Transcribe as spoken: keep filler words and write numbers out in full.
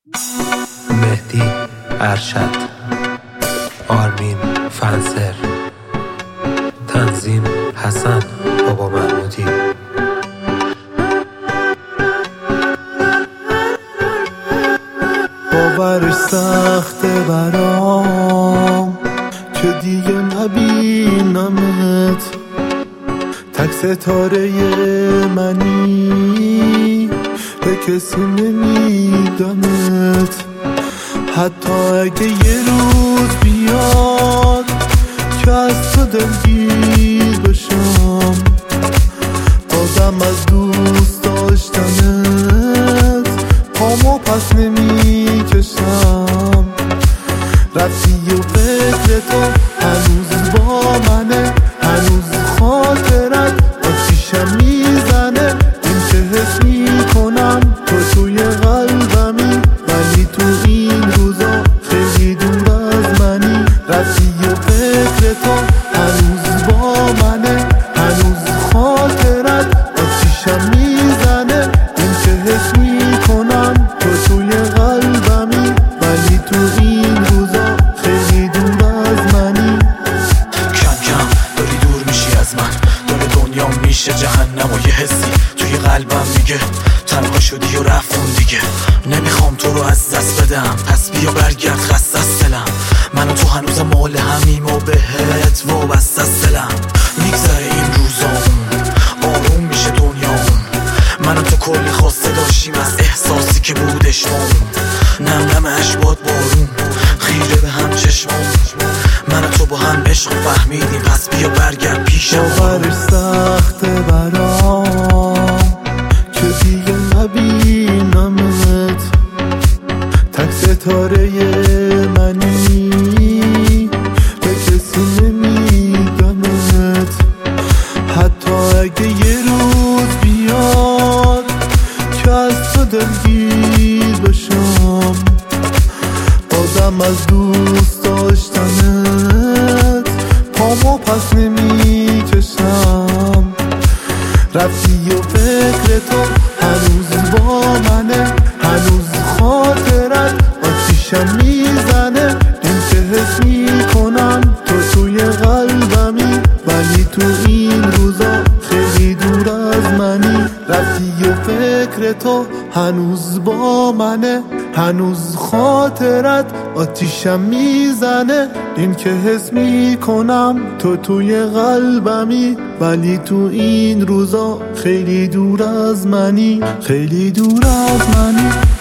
مهدی ارشد، آرمین فنسر، تنظیم حسن بابا محمودی. باورش سخته برام که دیگه نبینمت، تک ستاره منی، به کسی نمیدمت. حتی اگه یه روز بیاد که از تو دلگیر بشم، بازم از دوست داشتنت پامو پس نمیکشم. رفتی و فکر تو هنوز با منه، هنوز خاطرت آتیشم میزنه. این که حس میکنم تو توی قلبمی، ولی تو این روزا خیلی دور از منی. رفتی و فکر تو هنوز با منه، هنوز خاطرت آتیشم میزنه. این که حس میکنم تو توی قلبمی، ولی تو این روزا خیلی دور از منی. کم کم داری دور میشی از من، دور دنیا میشه جهنم و یه حسی توی قلبم میگه تنها شدی و رفتون دیگه. نمیخوام تو رو از دست بدم، پس بیا برگرد خسته از دلم. من و تو هنوز مال همیم و بهت و بسته از دلم. میگذره این روزامون، آروم میشه دنیامون. من و تو کلی خواسته داشتیم از احساسی که بودش مامون. نم نم عشقات بارون خیره به هم چشمامون. من و تو با هم عشق فهمیدیم، پس بیا برگرد پیشم. باورش سخته برام که دیگه نبینمت، تک ستاره منی، به کسی نمیدمت. حتی اگه یه روز بیاد که از تو دلگیر بشم، بازم از دوست داشتنت پامو پس نمیکشم. رفتی و فکر تو هنوز با منه، هنوز خاطرت آتیشم میزنه. این که حس میکنم تو توی قلبمی، ولی تو این روزا خیلی دور از منی. رفتی و فکر تو هنوز با منه، هنوز خاطرت آتیشم میزنه. این که حس میکنم تو توی قلبمی، ولی تو این روزا خیلی دور از منی، خیلی دور از منی.